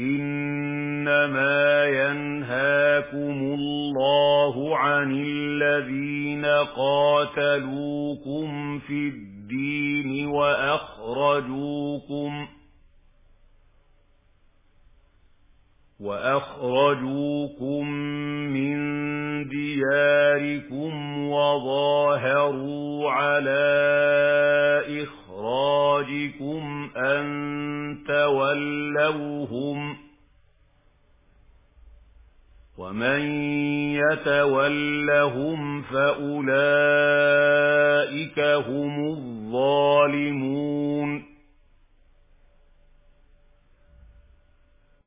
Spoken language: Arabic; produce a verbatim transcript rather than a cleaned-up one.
إنما ينهاكم الله عن الذين قاتلوكم في الدين وأخرجوكم وأخرجوكم من دياركم وظاهروا على إخراجكم أن تولوهم ومن يتولهم فأولئك هم الظالمون